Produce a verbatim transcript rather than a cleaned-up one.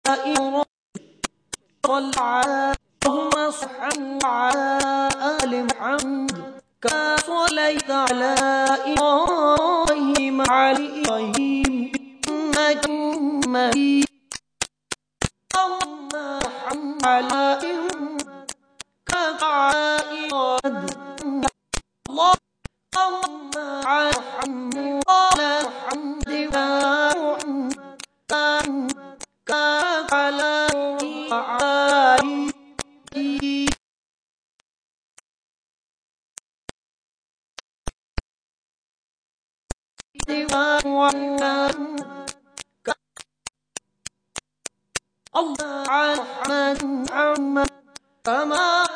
إبراهيم صل على اللهم صل على آل محمد كما صليت على إبراهيم وعلى إبراهيم إنك مجيد اللهم ارحم على إبراهيم كما إبراهيم اللهم ارحم على محمد كما على الله على محمد كما